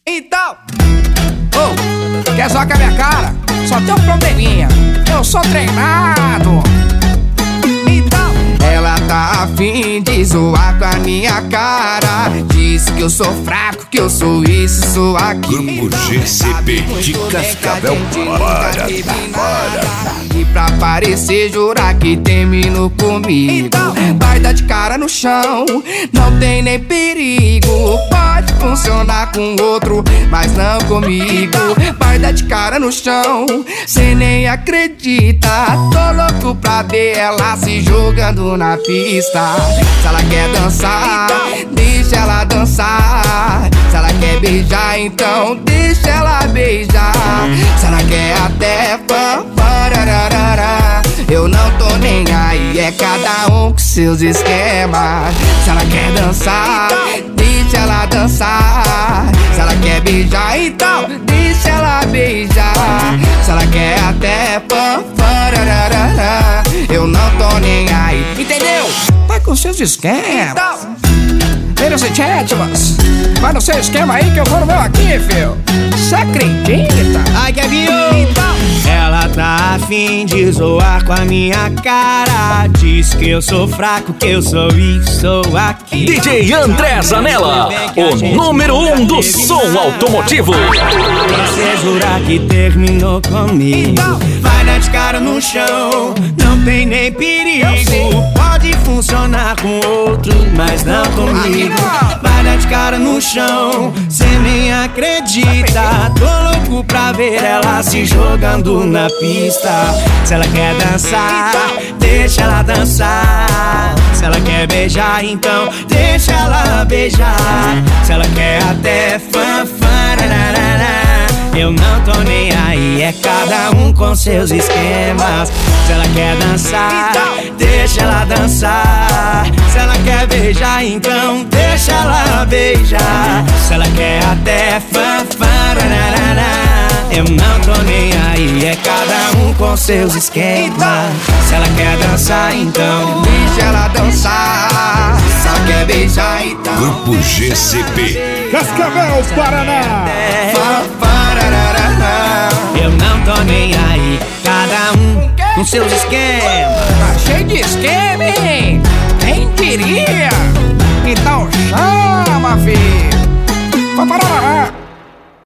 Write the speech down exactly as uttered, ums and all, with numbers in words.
Então, oh, quer zoar com a minha cara? Só tem um probleminha, eu sou treinado. Então, ela tá afim de zoar com a minha cara. Diz que eu sou fraco, que eu sou isso, sou aquilo. Grupo G C P de Cascavel. Para, para. E pra parecer jurar que terminou comigo. Então, vai dar de cara no chão, não tem nem perigo. Pode funcionar com outro, mas não comigo. Vai dar de cara no chão, cê nem acredita. Tô louco pra ver ela se jogando na pista. Se ela quer dançar, deixa ela dançar. Se ela quer beijar, então deixa ela beijar. Se ela quer até pam, parararara, eu não tô nem aí, é cada um com seus esquemas. Se ela quer dançar, deixa ela dançar. Se ela quer beijar, então deixa ela beijar. Se ela quer até pam, parararara, eu não tô nem aí, entendeu? Vai com seus esquemas. Vem os íntimas, vai no seu esquema aí que eu vou no meu aqui, filho. Cê acredita? Ai, que viu? Então, ela tá afim de zoar com a minha cara. Diz que eu sou fraco, que eu sou isso, sou aqui. D J André Zanella, o número um do som automotivo. Você jurar que terminou comigo, vai dar de cara no chão, não tem nem perigo. Pode funcionar com outro, mas não comigo. Vai dar de cara no chão, cê nem acredita. Tô louco pra ver ela se jogando na pista. Se ela quer dançar, deixa ela dançar. Se ela quer beijar, então deixa ela beijar. Se ela quer até fanfarararara, eu não tô nem aí, é cada um com seus esquemas. Se ela quer dançar, deixa ela dançar. Se ela quer beijar, então deixa ela beijar. Se ela quer até fanfarararara, eu não tô nem aí, é cada um com seus esquemas. Se ela quer dançar, então deixa ela dançar. Se ela quer beijar, então Grupo G C P Cascavel, Paraná. Eu não tô nem aí, cada um com seus esquemas. Tá cheio de esquema, hein? Quem diria? Então chama, filho. Vamos parar.